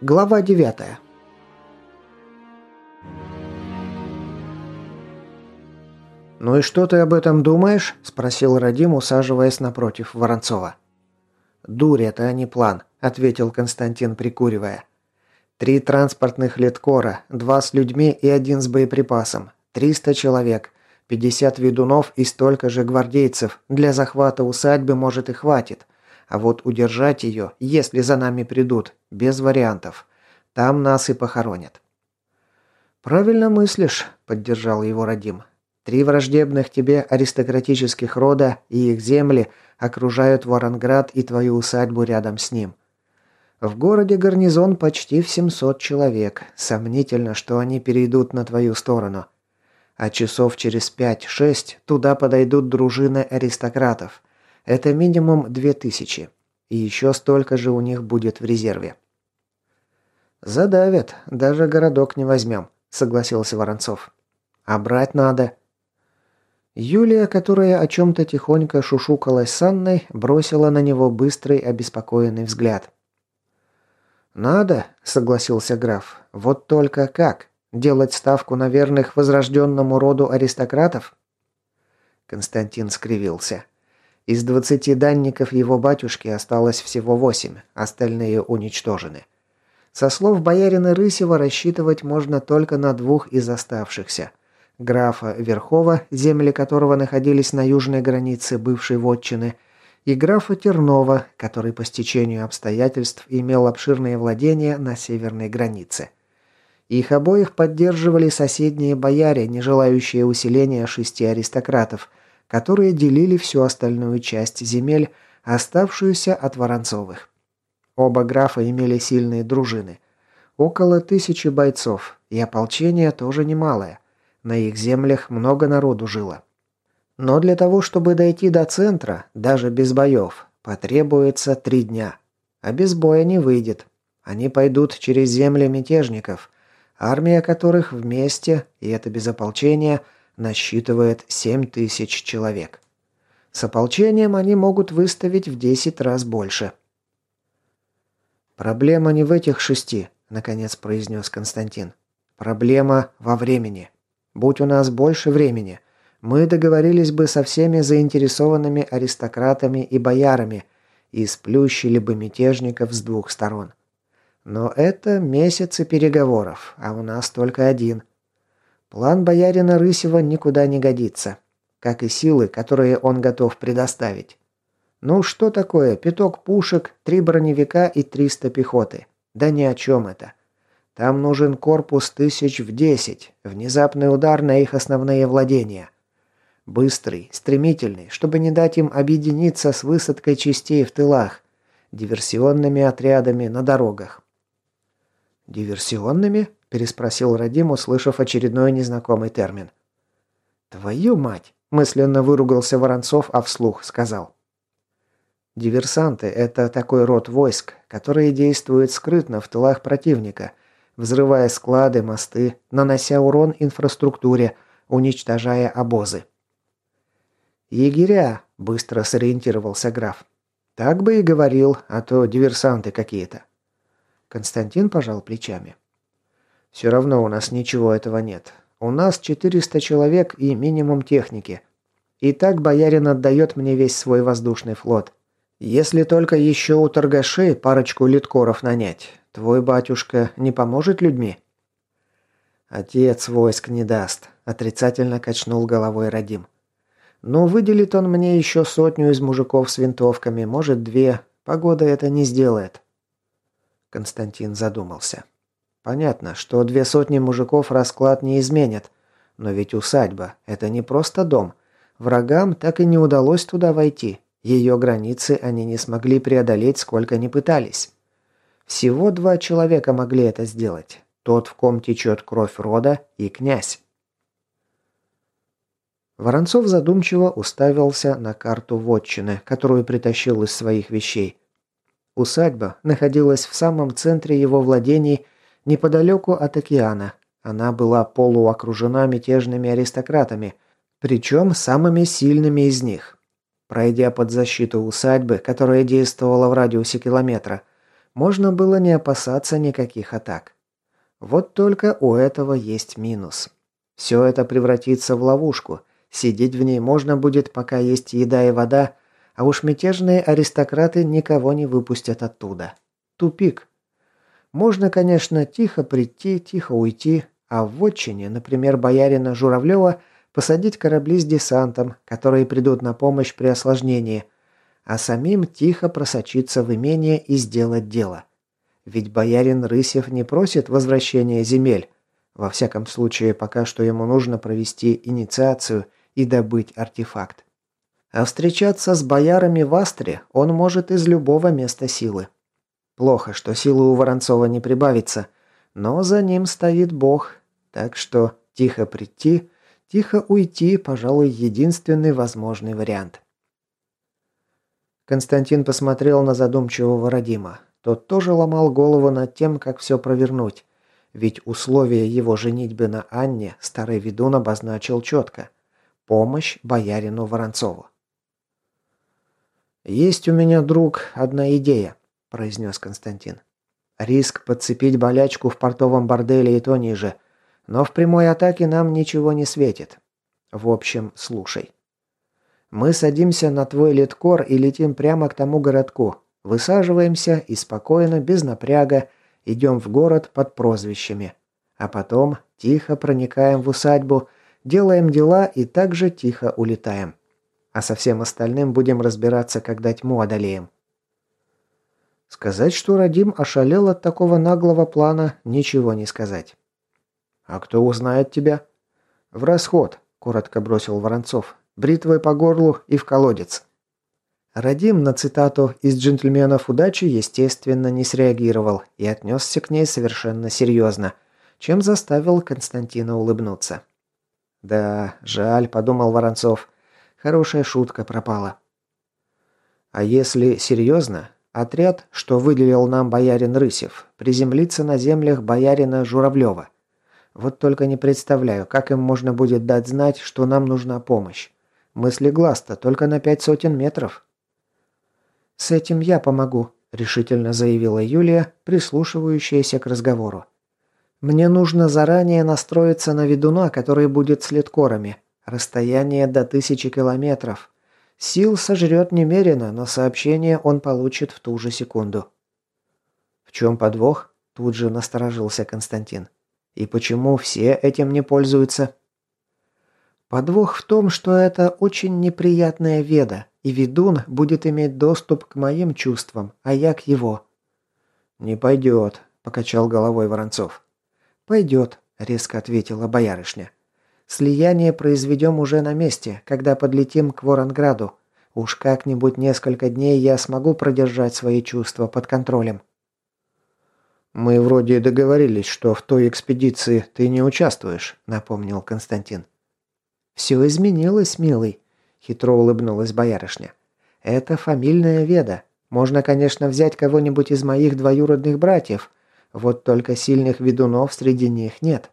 Глава 9. «Ну и что ты об этом думаешь?» – спросил Радим, усаживаясь напротив Воронцова. «Дурь это, а не план», – ответил Константин, прикуривая. 3 транспортных литкора, 2 с людьми и 1 с боеприпасом, 300 человек, 50 ведунов и столько же гвардейцев. Для захвата усадьбы, может, и хватит. А вот удержать ее, если за нами придут, без вариантов. Там нас и похоронят». «Правильно мыслишь», – поддержал его Радим. 3 враждебных тебе аристократических рода и их земли окружают Воронград и твою усадьбу рядом с ним. В городе гарнизон почти в 700 человек. Сомнительно, что они перейдут на твою сторону. А часов через 5-6 туда подойдут дружины аристократов. Это минимум 2000. И еще столько же у них будет в резерве. «Задавят. Даже городок не возьмем», — согласился Воронцов. «А брать надо». Юлия, которая о чем-то тихонько шушукалась с Анной, бросила на него быстрый, обеспокоенный взгляд. «Надо», — согласился граф. «Вот только как? Делать ставку на верных возрожденному роду аристократов?» Константин скривился. Из 20 данников его батюшки осталось всего 8, остальные уничтожены. Со слов боярина Рысева рассчитывать можно только на 2 из оставшихся. Графа Верхова, земли которого находились на южной границе бывшей вотчины, и графа Тернова, который по стечению обстоятельств имел обширные владения на северной границе. Их обоих поддерживали соседние бояре, не желающие усиления 6 аристократов, которые делили всю остальную часть земель, оставшуюся от Воронцовых. Оба графа имели сильные дружины. Около 1000 бойцов, и ополчение тоже немалое. На их землях много народу жило. Но для того, чтобы дойти до центра, даже без боев, потребуется 3 дня. А без боя не выйдет. Они пойдут через земли мятежников, армия которых вместе, и это без ополчения, насчитывает 7000 человек. С ополчением они могут выставить в 10 раз больше. «Проблема не в этих 6, наконец произнес Константин. «Проблема во времени. Будь у нас больше времени, мы договорились бы со всеми заинтересованными аристократами и боярами и сплющили бы мятежников с 2 сторон. Но это месяцы переговоров, а у нас только 1. План боярина Рысева никуда не годится, как и силы, которые он готов предоставить. Ну что такое 5 пушек, 3 броневика и 300 пехоты? Да ни о чем это. Там нужен корпус 1010, внезапный удар на их основные владения. Быстрый, стремительный, чтобы не дать им объединиться с высадкой частей в тылах, диверсионными отрядами на дорогах». «Диверсионными?» – переспросил Радим, услышав очередной незнакомый термин. «Твою мать!» – мысленно выругался Воронцов, а вслух сказал. «Диверсанты – это такой род войск, которые действуют скрытно в тылах противника, взрывая склады, мосты, нанося урон инфраструктуре, уничтожая обозы». «Егеря», – быстро сориентировался граф. «Так бы и говорил, а то диверсанты какие-то». Константин пожал плечами. «Все равно у нас ничего этого нет. У нас 400 человек и минимум техники. И так боярин отдает мне весь свой воздушный флот. Если только еще у торгашей парочку литкоров нанять. Твой батюшка не поможет людьми?» «Отец войск не даст», – отрицательно качнул головой Радим. «Но выделит он мне еще 100 из мужиков с винтовками, может 2. Погода это не сделает». Константин задумался. Понятно, что 200 мужиков расклад не изменят. Но ведь усадьба – это не просто дом. Врагам так и не удалось туда войти. Ее границы они не смогли преодолеть, сколько ни пытались. Всего 2 человека могли это сделать. Тот, в ком течет кровь рода, и князь. Воронцов задумчиво уставился на карту вотчины, которую притащил из своих вещей. Усадьба находилась в самом центре его владений, неподалеку от океана. Она была полуокружена мятежными аристократами, причем самыми сильными из них. Пройдя под защиту усадьбы, которая действовала в радиусе километра, можно было не опасаться никаких атак. Вот только у этого есть минус. Все это превратится в ловушку. Сидеть в ней можно будет, пока есть еда и вода, а уж мятежные аристократы никого не выпустят оттуда. Тупик. Можно, конечно, тихо прийти, тихо уйти, а в вотчине, например, боярина Журавлева, посадить корабли с десантом, которые придут на помощь при осложнении, а самим тихо просочиться в имение и сделать дело. Ведь боярин Рысев не просит возвращения земель. Во всяком случае, пока что ему нужно провести инициацию и добыть артефакт. А встречаться с боярами в Астре он может из любого места силы. Плохо, что силы у Воронцова не прибавится, но за ним стоит Бог, так что тихо прийти, тихо уйти, пожалуй, единственный возможный вариант. Константин посмотрел на задумчивого Радима. Тот тоже ломал голову над тем, как все провернуть. Ведь условия его женитьбы на Анне старый ведун обозначил четко. Помощь боярину Воронцову. «Есть у меня, друг, одна идея», – произнес Константин. «Риск подцепить болячку в портовом борделе и то ниже. Но в прямой атаке нам ничего не светит. В общем, слушай. Мы садимся на твой ледкор и летим прямо к тому городку. Высаживаемся и спокойно, без напряга, идем в город под прозвищами. А потом тихо проникаем в усадьбу, делаем дела и также тихо улетаем. А со всем остальным будем разбираться, когда тьму одолеем». Сказать, что Радим ошалел от такого наглого плана, ничего не сказать. «А кто узнает тебя?» «В расход», – коротко бросил Воронцов. «Бритвой по горлу и в колодец». Радим на цитату из «Джентльменов удачи» естественно не среагировал и отнесся к ней совершенно серьезно, чем заставил Константина улыбнуться. «Да, жаль», – подумал Воронцов. «Хорошая шутка пропала». «А если серьезно, отряд, что выделил нам боярин Рысев, приземлится на землях боярина Журавлева. Вот только не представляю, как им можно будет дать знать, что нам нужна помощь. Мысли глаз-то только на 500 метров». «С этим я помогу», – решительно заявила Юлия, прислушивающаяся к разговору. «Мне нужно заранее настроиться на ведуна, который будет с ледкорами. Расстояние до 1000 километров. Сил сожрет немерено, но сообщение он получит в ту же секунду». «В чем подвох?» – тут же насторожился Константин. «И почему все этим не пользуются?» «Подвох в том, что это очень неприятная веда, и ведун будет иметь доступ к моим чувствам, а я к его». «Не пойдет», – покачал головой Воронцов. «Пойдет», – резко ответила боярышня. «Слияние произведем уже на месте, когда подлетим к Воронграду. Уж как-нибудь несколько дней я смогу продержать свои чувства под контролем». «Мы вроде договорились, что в той экспедиции ты не участвуешь», – напомнил Константин. «Все изменилось, милый», – хитро улыбнулась боярышня. «Это фамильная веда. Можно, конечно, взять кого-нибудь из моих двоюродных братьев, вот только сильных ведунов среди них нет».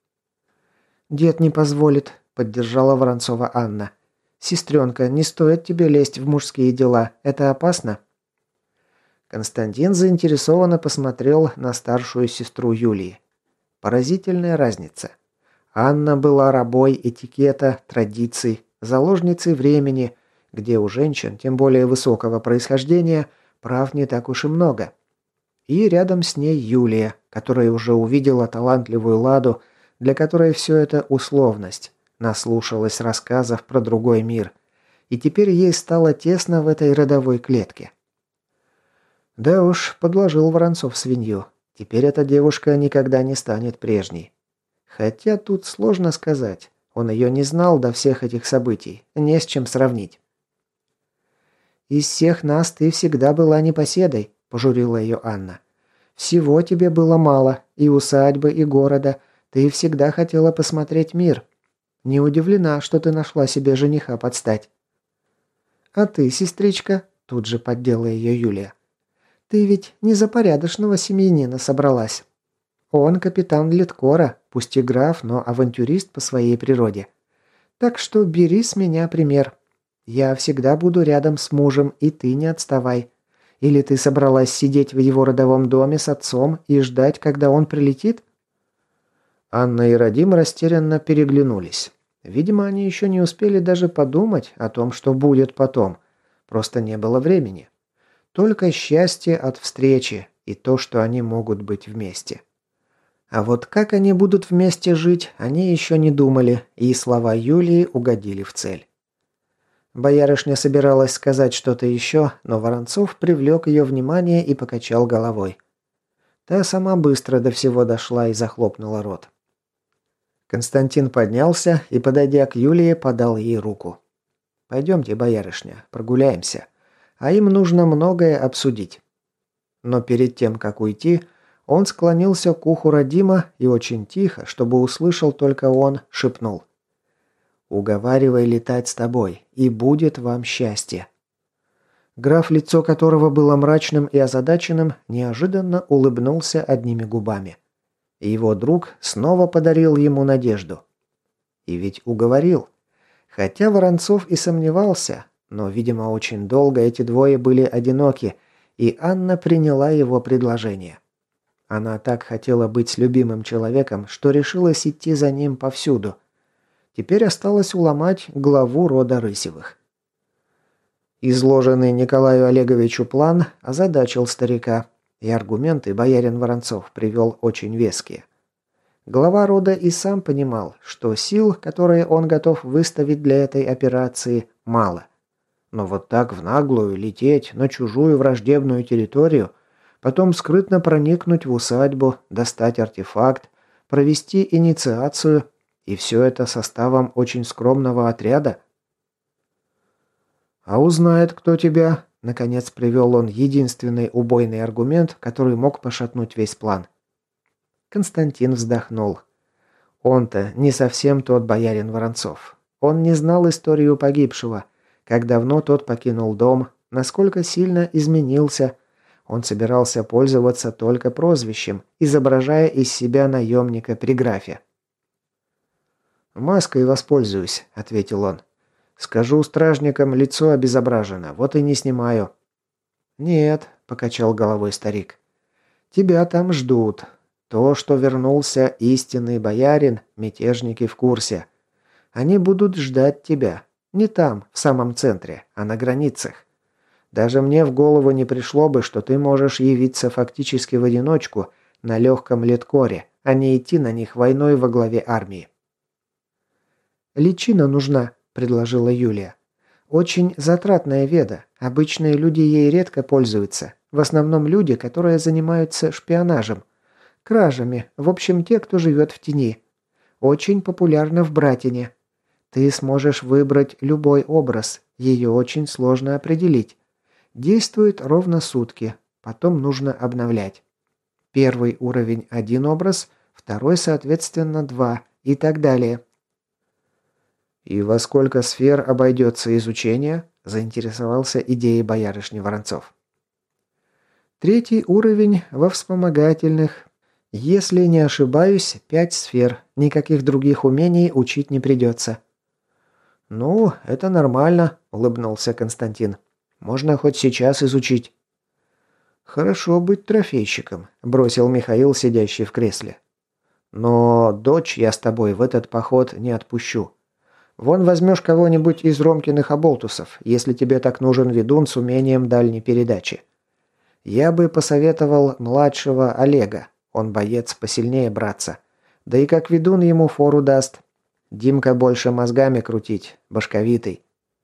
«Дед не позволит», – поддержала Воронцова Анна. «Сестренка, не стоит тебе лезть в мужские дела. Это опасно». Константин заинтересованно посмотрел на старшую сестру Юлии. Поразительная разница. Анна была рабой этикета, традиций, заложницей времени, где у женщин, тем более высокого происхождения, прав не так уж и много. И рядом с ней Юлия, которая уже увидела талантливую Ладу, для которой все это условность, наслушалась рассказов про другой мир, и теперь ей стало тесно в этой родовой клетке. Да уж, подложил Воронцов свинью. Теперь эта девушка никогда не станет прежней. Хотя тут сложно сказать. Он ее не знал до всех этих событий. Не с чем сравнить. «Из всех нас ты всегда была непоседой», – пожурила ее Анна. «Всего тебе было мало. И усадьбы, и города. Ты всегда хотела посмотреть мир. Не удивлена, что ты нашла себе жениха под стать». «А ты, сестричка», – тут же поддела ее Юлия. «Ты ведь не за порядочного семьянина собралась. Он капитан ледкора, пусть и граф, но авантюрист по своей природе. Так что бери с меня пример. Я всегда буду рядом с мужем, и ты не отставай. Или ты собралась сидеть в его родовом доме с отцом и ждать, когда он прилетит?» Анна и Радим растерянно переглянулись. Видимо, они еще не успели даже подумать о том, что будет потом. Просто не было времени. Только счастье от встречи и то, что они могут быть вместе. А вот как они будут вместе жить, они еще не думали, и слова Юлии угодили в цель. Боярышня собиралась сказать что-то еще, но Воронцов привлек ее внимание и покачал головой. Та сама быстро до всего дошла и захлопнула рот. Константин поднялся и, подойдя к Юлии, подал ей руку. «Пойдемте, боярышня, прогуляемся. А им нужно многое обсудить». Но перед тем, как уйти, он склонился к уху Радима и очень тихо, чтобы услышал только он, шепнул. «Уговаривай летать с тобой, и будет вам счастье». Граф, лицо которого было мрачным и озадаченным, неожиданно улыбнулся одними губами. И его друг снова подарил ему надежду. И ведь уговорил. Хотя Воронцов и сомневался, но, видимо, очень долго эти двое были одиноки, и Анна приняла его предложение. Она так хотела быть с любимым человеком, что решилась идти за ним повсюду. Теперь осталось уломать главу рода Рысевых. Изложенный Николаю Олеговичу план озадачил старика, и аргументы боярин Воронцов привел очень веские. Глава рода и сам понимал, что сил, которые он готов выставить для этой операции, мало. Но вот так в наглую лететь на чужую враждебную территорию, потом скрытно проникнуть в усадьбу, достать артефакт, провести инициацию, и все это составом очень скромного отряда? «А узнает, кто тебя?» – наконец привел он единственный убойный аргумент, который мог пошатнуть весь план. Константин вздохнул. Он-то не совсем тот боярин Воронцов. Он не знал историю погибшего, как давно тот покинул дом, насколько сильно изменился. Он собирался пользоваться только прозвищем, изображая из себя наемника при графе. «Маской воспользуюсь», — ответил он. «Скажу стражникам, лицо обезображено, вот и не снимаю». «Нет», — покачал головой старик. «Тебя там ждут. То, что вернулся истинный боярин, мятежники в курсе. Они будут ждать тебя. Не там, в самом центре, а на границах. Даже мне в голову не пришло бы, что ты можешь явиться фактически в одиночку на легком леткоре, а не идти на них войной во главе армии». «Личина нужна», — предложила Юлия. «Очень затратная веда. Обычные люди ей редко пользуются. В основном люди, которые занимаются шпионажем. Кражами. В общем, те, кто живет в тени. Очень популярна в Братине. Ты сможешь выбрать любой образ. Ее очень сложно определить. Действует ровно сутки. Потом нужно обновлять. Первый уровень – один образ, второй, соответственно, два и так далее». «И во сколько сфер обойдется изучение?» – заинтересовался идеей боярышни Воронцов. «Третий уровень во вспомогательных. Если не ошибаюсь, 5 сфер. Никаких других умений учить не придется». «Ну, это нормально», – улыбнулся Константин. «Можно хоть сейчас изучить». «Хорошо быть трофейщиком», – бросил Михаил, сидящий в кресле. «Но дочь я с тобой в этот поход не отпущу. Вон возьмешь кого-нибудь из Ромкиных оболтусов, если тебе так нужен ведун с умением дальней передачи. Я бы посоветовал младшего Олега, он боец посильнее братца. Да и как ведун ему фору даст. Димка больше мозгами крутить, башковитый».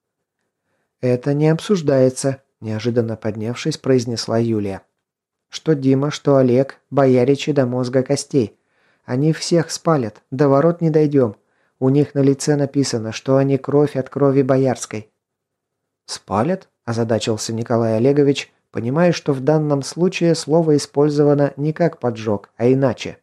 «Это не обсуждается», – неожиданно поднявшись, произнесла Юлия. «Что Дима, что Олег, бояричи до мозга костей. Они всех спалят, до ворот не дойдем. У них на лице написано, что они кровь от крови боярской». «Спалят?» – озадачился Николай Олегович, понимая, что в данном случае слово использовано не как поджог, а иначе.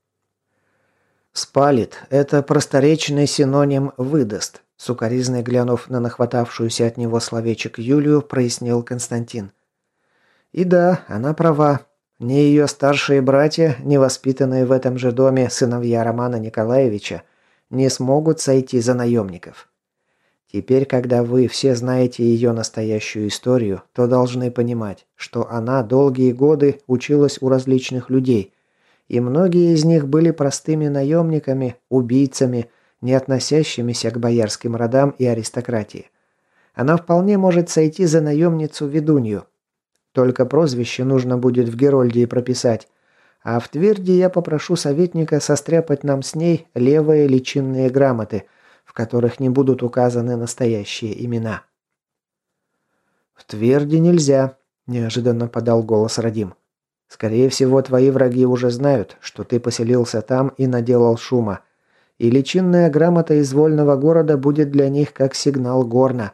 «Спалит» – это просторечный синоним «выдаст», – сукоризной глянув на нахватавшуюся от него словечек Юлию, прояснил Константин. И да, она права. Ни ее старшие братья, ни воспитанные в этом же доме сыновья Романа Николаевича, не смогут сойти за наемников. Теперь, когда вы все знаете ее настоящую историю, то должны понимать, что она долгие годы училась у различных людей, и многие из них были простыми наемниками, убийцами, не относящимися к боярским родам и аристократии. Она вполне может сойти за наемницу-ведунью. Только прозвище нужно будет в Герольдии прописать, а в Тверди я попрошу советника состряпать нам с ней левые личинные грамоты, в которых не будут указаны настоящие имена. «В Тверди нельзя», – неожиданно подал голос Радим. «Скорее всего, твои враги уже знают, что ты поселился там и наделал шума, и личинная грамота из вольного города будет для них как сигнал горна».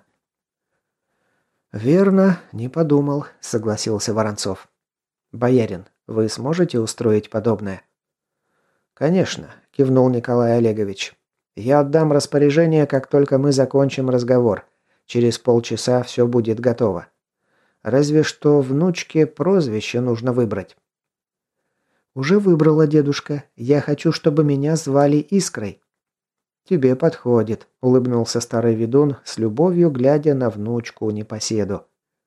«Верно, не подумал», – согласился Воронцов. «Боярин, вы сможете устроить подобное?» «Конечно», – кивнул Николай Олегович. «Я отдам распоряжение, как только мы закончим разговор. Через полчаса все будет готово. Разве что внучке прозвище нужно выбрать». «Уже выбрала, дедушка. Я хочу, чтобы меня звали Искрой». «Тебе подходит», – улыбнулся старый ведун, с любовью глядя на внучку непоседу.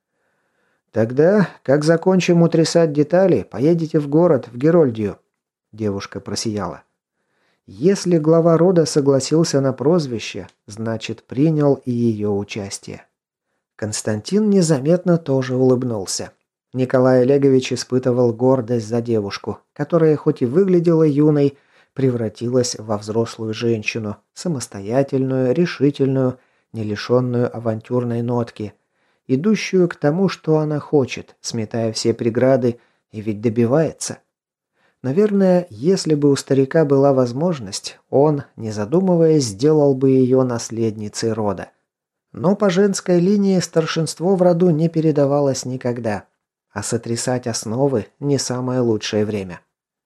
«Тогда, как закончим утрясать детали, поедете в город, в Герольдию». Девушка просияла. Если глава рода согласился на прозвище, значит, принял и ее участие. Константин незаметно тоже улыбнулся. Николай Олегович испытывал гордость за девушку, которая хоть и выглядела юной, превратилась во взрослую женщину, самостоятельную, решительную, не лишенную авантюрной нотки, идущую к тому, что она хочет, сметая все преграды, и ведь добивается. Наверное, если бы у старика была возможность, он, не задумываясь, сделал бы ее наследницей рода. Но по женской линии старшинство в роду не передавалось никогда, а сотрясать основы не самое лучшее время.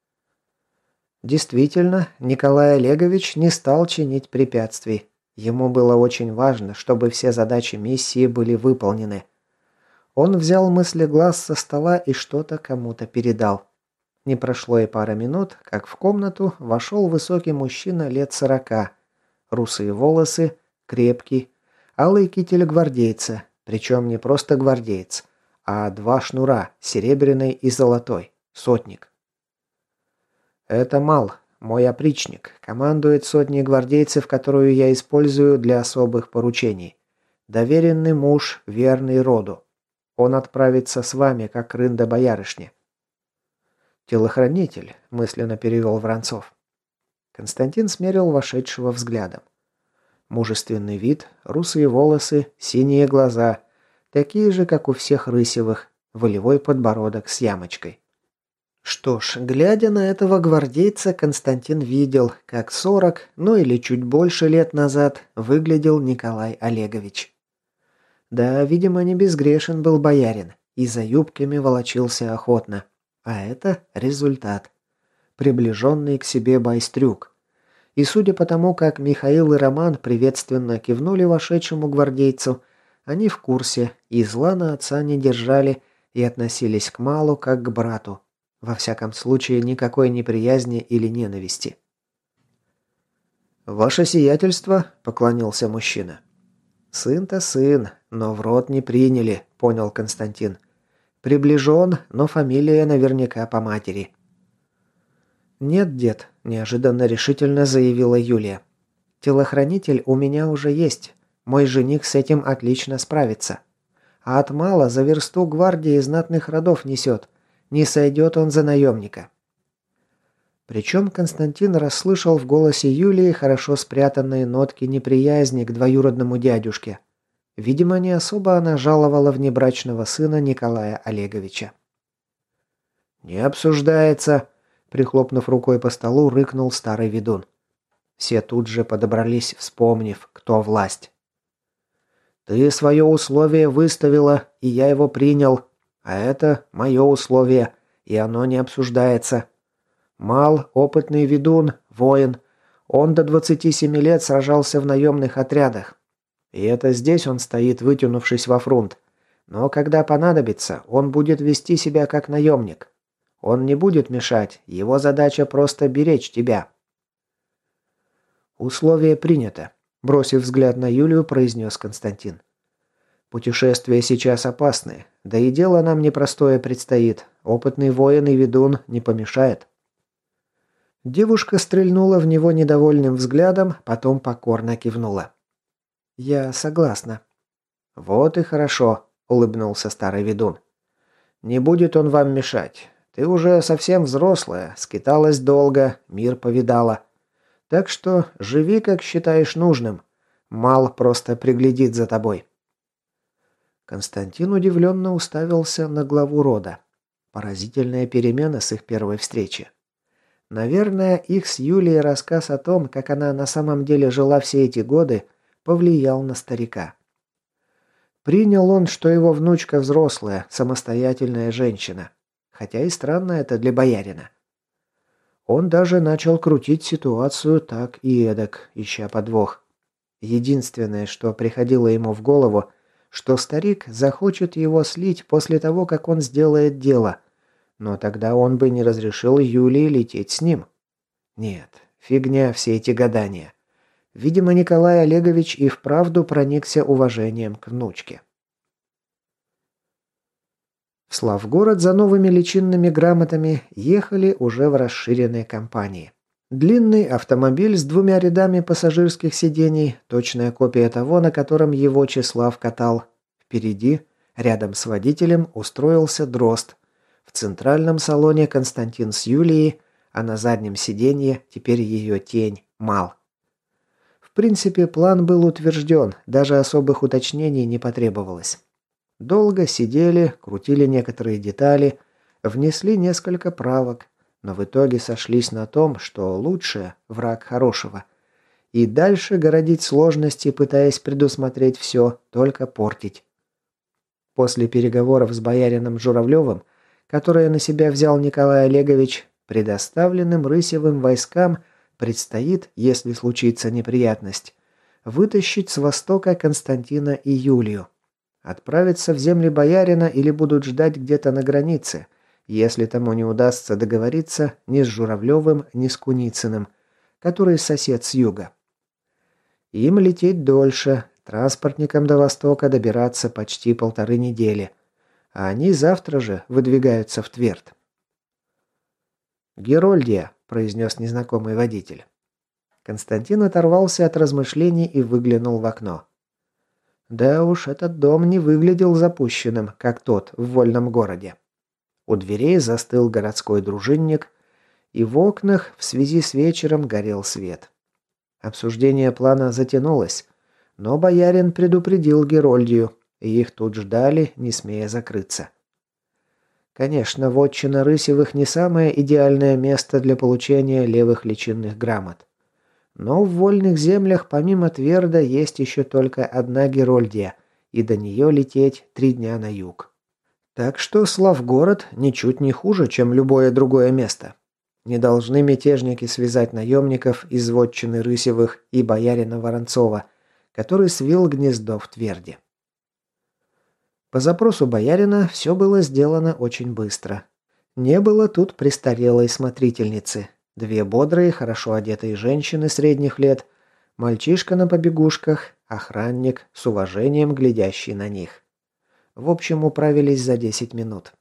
Действительно, Николай Олегович не стал чинить препятствий. Ему было очень важно, чтобы все задачи миссии были выполнены. Он взял мыслеглаз со стола и что-то кому-то передал. Не прошло и пара минут, как в комнату вошел высокий мужчина лет 40. Русые волосы, крепкий, алый китель гвардейца, причем не просто гвардеец, а 2 шнура, серебряный и золотой, сотник. «Это Мал, мой опричник, командует сотней гвардейцев, которую я использую для особых поручений. Доверенный муж, верный роду. Он отправится с вами, как рында боярышни». «Телохранитель», – мысленно перевел Воронцов. Константин смерил вошедшего взглядом. Мужественный вид, русые волосы, синие глаза, такие же, как у всех Рысевых, волевой подбородок с ямочкой. Что ж, глядя на этого гвардейца, Константин видел, как 40, ну или чуть больше лет назад, выглядел Николай Олегович. Да, видимо, не безгрешен был боярин, и за юбками волочился охотно. А это результат. Приближенный к себе байстрюк. И судя по тому, как Михаил и Роман приветственно кивнули вошедшему гвардейцу, они в курсе и зла на отца не держали и относились к Малу как к брату. Во всяком случае, никакой неприязни или ненависти. «Ваше сиятельство», — поклонился мужчина. «Сын-то сын, но в рот не приняли», — понял Константин. «Приближен, но фамилия наверняка по матери». «Нет, дед», – неожиданно решительно заявила Юлия. «Телохранитель у меня уже есть. Мой жених с этим отлично справится. А от Мала за версту гвардии знатных родов несет. Не сойдет он за наемника». Причем Константин расслышал в голосе Юлии хорошо спрятанные нотки неприязни к двоюродному дядюшке. Видимо, не особо она жаловала внебрачного сына Николая Олеговича. «Не обсуждается», – прихлопнув рукой по столу, рыкнул старый ведун. Все тут же подобрались, вспомнив, кто власть. «Ты свое условие выставила, и я его принял. А это мое условие, и оно не обсуждается. Мал, опытный ведун, воин. Он до 27 лет сражался в наемных отрядах. И это здесь он стоит, вытянувшись во фронт. Но когда понадобится, он будет вести себя как наемник. Он не будет мешать, его задача просто беречь тебя». «Условие принято», Бросив взгляд на Юлию, произнес Константин. Путешествия сейчас опасны, да и дело нам непростое предстоит. Опытный воин и ведун не помешает. Девушка стрельнула в него недовольным взглядом, потом покорно кивнула. «Я согласна». «Вот и хорошо», — улыбнулся старый ведун. «Не будет он вам мешать. Ты уже совсем взрослая, скиталась долго, мир повидала. Так что живи, как считаешь нужным. Мал просто приглядит за тобой». Константин удивленно уставился на главу рода. Поразительная перемена с их первой встречи. Наверное, их с Юлией рассказ о том, как она на самом деле жила все эти годы, повлиял на старика. Принял он, что его внучка взрослая, самостоятельная женщина. Хотя и странно это для боярина. Он даже начал крутить ситуацию так и эдак, ища подвох. Единственное, что приходило ему в голову, что старик захочет его слить после того, как он сделает дело. Но тогда он бы не разрешил Юлии лететь с ним. Нет, фигня все эти гадания. Видимо, Николай Олегович и вправду проникся уважением к внучке. В Славгород за новыми личинными грамотами ехали уже в расширенной компании. Длинный автомобиль с 2 рядами пассажирских сидений, точная копия того, на котором его Числав катал. Впереди, рядом с водителем, устроился Дрозд. В центральном салоне Константин с Юлией, а на заднем сиденье теперь ее тень Мал. В принципе, план был утвержден, даже особых уточнений не потребовалось. Долго сидели, крутили некоторые детали, внесли несколько правок, но в итоге сошлись на том, что лучшее – враг хорошего. И дальше городить сложности, пытаясь предусмотреть все, только портить. После переговоров с боярином Журавлевым, которые на себя взял Николай Олегович, предоставленным Рысевым войскам предстоит, если случится неприятность, вытащить с востока Константина и Юлию. Отправиться в земли боярина или будут ждать где-то на границе, если тому не удастся договориться ни с Журавлевым, ни с Куницыным, который сосед с юга. Им лететь дольше, транспортникам до востока добираться почти 1,5 недели, а они завтра же выдвигаются в Тверд. «Герольдия», – произнес незнакомый водитель. Константин оторвался от размышлений и выглянул в окно. Да уж, этот дом не выглядел запущенным, как тот в вольном городе. У дверей застыл городской дружинник, и в окнах в связи с вечером горел свет. Обсуждение плана затянулось, но боярин предупредил Герольдию, и их тут ждали, не смея закрыться. Конечно, вотчина Рысевых не самое идеальное место для получения левых личинных грамот. Но в вольных землях помимо Тверда есть еще только одна Герольдия, и до нее лететь 3 дня на юг. Так что Славгород ничуть не хуже, чем любое другое место. Не должны мятежники связать наемников из вотчины Рысевых и боярина Воронцова, который свил гнездо в Тверде. По запросу боярина все было сделано очень быстро. Не было тут престарелой смотрительницы. 2 бодрые, хорошо одетые женщины средних лет, мальчишка на побегушках, охранник, с уважением глядящий на них. В общем, управились за 10 минут.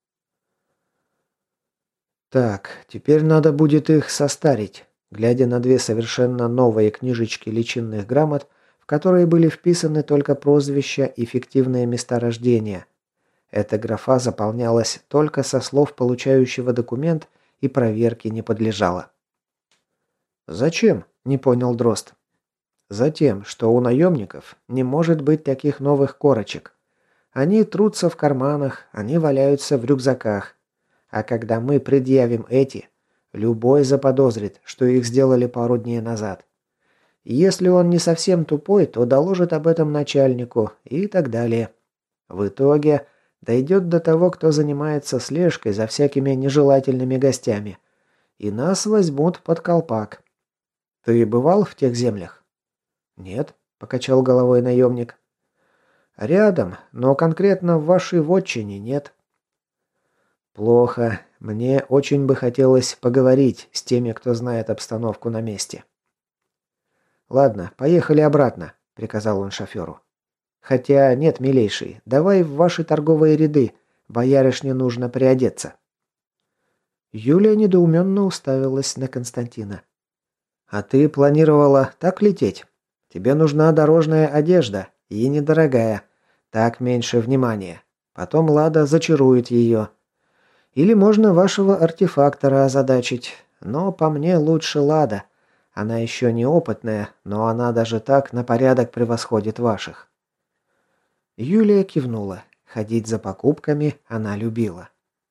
Так, теперь надо будет их состарить. Глядя на 2 совершенно новые книжечки личинных грамот, в которые были вписаны только прозвища и фиктивные места рождения. Эта графа заполнялась только со слов получающего документ и проверке не подлежала. «Зачем?» – не понял Дрозд. «Затем, что у наемников не может быть таких новых корочек. Они трутся в карманах, они валяются в рюкзаках. А когда мы предъявим эти, любой заподозрит, что их сделали пару дней назад. Если он не совсем тупой, то доложит об этом начальнику и так далее. В итоге дойдет до того, кто занимается слежкой за всякими нежелательными гостями. И нас возьмут под колпак. Ты бывал в тех землях?» «Нет», — покачал головой наемник. «Рядом, но конкретно в вашей вотчине нет». «Плохо. Мне очень бы хотелось поговорить с теми, кто знает обстановку на месте». «Ладно, поехали обратно», – приказал он шоферу. «Хотя нет, милейший, давай в ваши торговые ряды. Боярышне нужно приодеться». Юлия недоуменно уставилась на Константина. «А ты планировала так лететь? Тебе нужна дорожная одежда, и недорогая. Так меньше внимания. Потом Лада зачарует ее. Или можно вашего артефактора озадачить. Но по мне лучше Лада. Она еще неопытная, но она даже так на порядок превосходит ваших». Юлия кивнула. Ходить за покупками она любила.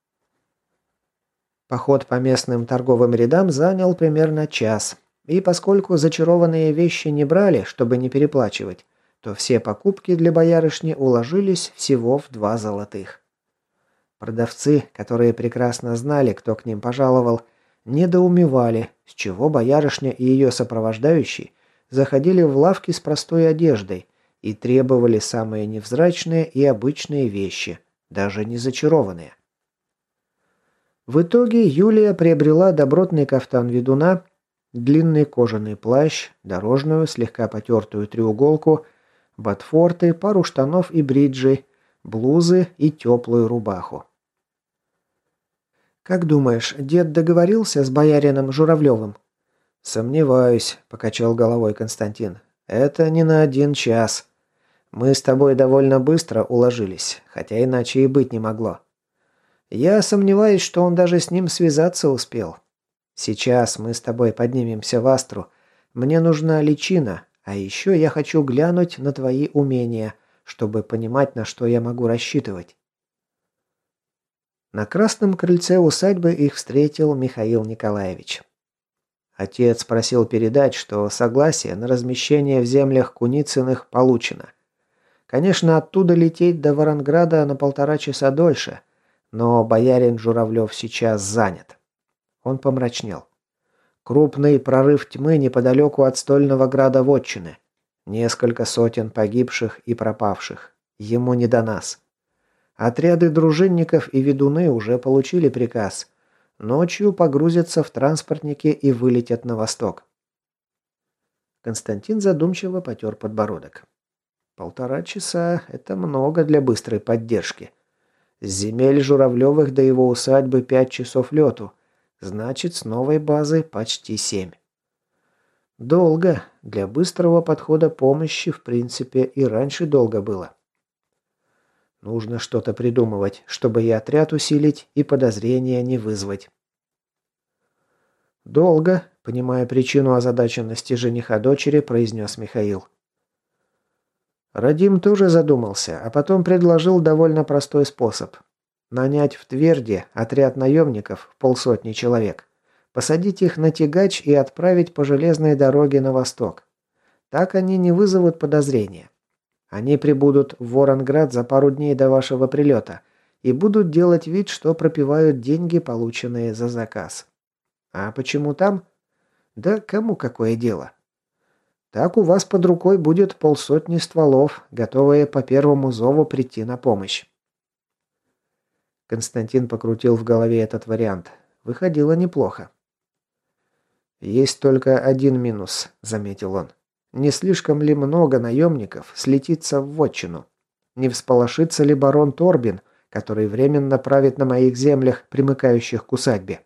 Поход по местным торговым рядам занял примерно час. И поскольку зачарованные вещи не брали, чтобы не переплачивать, то все покупки для боярышни уложились всего в 2 золотых. Продавцы, которые прекрасно знали, кто к ним пожаловал, недоумевали, с чего боярышня и ее сопровождающий заходили в лавки с простой одеждой и требовали самые невзрачные и обычные вещи, даже не зачарованные. В итоге Юлия приобрела добротный кафтан ведуна, длинный кожаный плащ, дорожную, слегка потертую треуголку, ботфорты, пару штанов и бриджи, блузы и теплую рубаху. «Как думаешь, дед договорился с боярином Журавлевым?» «Сомневаюсь», – покачал головой Константин. «Это не на 1 час. Мы с тобой довольно быстро уложились, хотя иначе и быть не могло. Я сомневаюсь, что он даже с ним связаться успел. Сейчас мы с тобой поднимемся в Астру. Мне нужна личина, а еще я хочу глянуть на твои умения, чтобы понимать, на что я могу рассчитывать». На красном крыльце усадьбы их встретил Михаил Николаевич. Отец просил передать, что согласие на размещение в землях Куницыных получено. Конечно, оттуда лететь до Воронграда на 1,5 часа дольше, но боярин Журавлев сейчас занят. Он помрачнел. Крупный прорыв тьмы неподалеку от стольного града вотчины. Несколько сотен погибших и пропавших. Ему не до нас. Отряды дружинников и ведуны уже получили приказ. Ночью погрузятся в транспортники и вылетят на восток. Константин задумчиво потер подбородок. 1,5 часа – это много для быстрой поддержки. С земель Журавлевых до его усадьбы 5 часов лету. Значит, с новой базы почти 7. Долго. Для быстрого подхода помощи, в принципе, и раньше долго было. Нужно что-то придумывать, чтобы и отряд усилить, и подозрения не вызвать. Долго, понимая причину озадаченности жениха дочери, произнес Михаил. Радим тоже задумался, а потом предложил довольно простой способ. Нанять в Тверде отряд наемников, 150 человек, посадить их на тягач и отправить по железной дороге на восток. Так они не вызовут подозрения. Они прибудут в Воронград за пару дней до вашего прилета и будут делать вид, что пропивают деньги, полученные за заказ. А почему там? Да кому какое дело? Так у вас под рукой будет 150 стволов, готовые по первому зову прийти на помощь. Константин покрутил в голове этот вариант. Выходило неплохо. «Есть только один минус», — заметил он. «Не слишком ли много наемников слетится в вотчину? Не всполошится ли барон Торбин, который временно правит на моих землях, примыкающих к усадьбе?»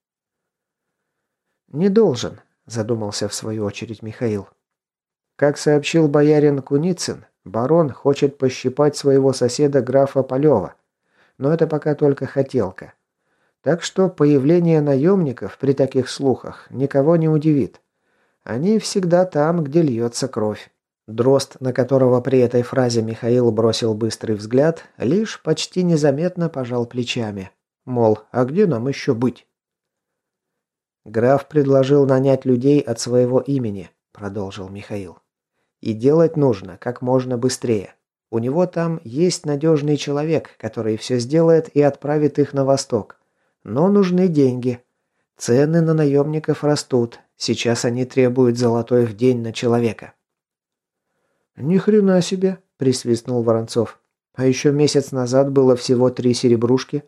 «Не должен», — задумался в свою очередь Михаил. «Как сообщил боярин Куницын, барон хочет пощипать своего соседа графа Полева. Но это пока только хотелка. Так что появление наемников при таких слухах никого не удивит. Они всегда там, где льется кровь». Дрозд, на которого при этой фразе Михаил бросил быстрый взгляд, лишь почти незаметно пожал плечами. Мол, а где нам еще быть? «Граф предложил нанять людей от своего имени», — продолжил Михаил. «И делать нужно как можно быстрее. У него там есть надежный человек, который все сделает и отправит их на восток. Но нужны деньги. Цены на наемников растут. Сейчас они требуют золотой в день на человека». «Ни хрена себе», – присвистнул Воронцов. «А еще месяц назад было всего 3 серебрушки».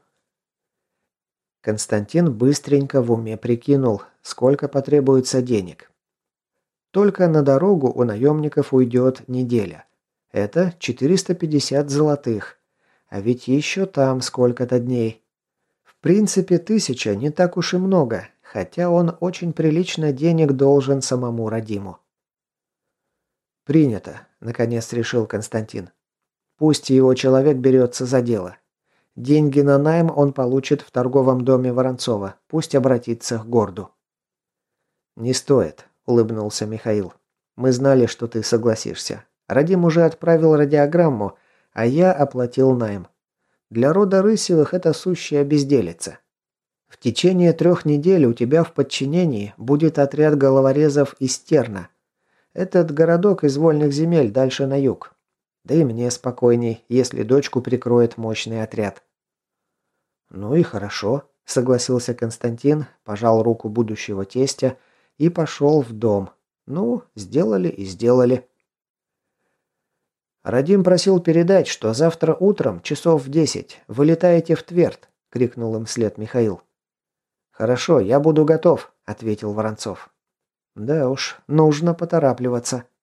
Константин быстренько в уме прикинул, сколько потребуется денег. Только на дорогу у наемников уйдет неделя. Это 450 золотых. А ведь еще там сколько-то дней. В принципе, 1000 не так уж и много, хотя он очень прилично денег должен самому Радиму. «Принято», — наконец решил Константин. «Пусть его человек берется за дело. Деньги на найм он получит в торговом доме Воронцова. Пусть обратится к Горду». «Не стоит», — улыбнулся Михаил. «Мы знали, что ты согласишься. Радим уже отправил радиограмму, а я оплатил найм. Для рода Рысевых это сущая безделица. В течение 3 недель у тебя в подчинении будет отряд головорезов из Терна. Этот городок из вольных земель дальше на юг. Да и мне спокойней, если дочку прикроет мощный отряд». «Ну и хорошо», — согласился Константин, пожал руку будущего тестя и пошел в дом. Ну, сделали и сделали. «Радим просил передать, что завтра утром, часов в 10, вылетаете в Тверд», — крикнул им вслед Михаил. «Хорошо, я буду готов», — ответил Воронцов. «Да уж, нужно поторапливаться».